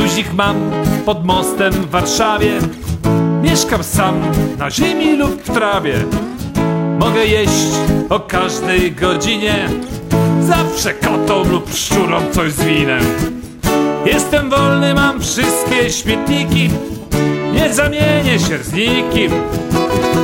Luzik mam pod mostem w Warszawie. Mieszkam sam na ziemi lub w trawie. Mogę jeść o każdej godzinie. Zawsze kotom lub szczurom coś zwinę. Jestem wolny, mam wszystkie śmietniki. Nie zamienię się z nikim.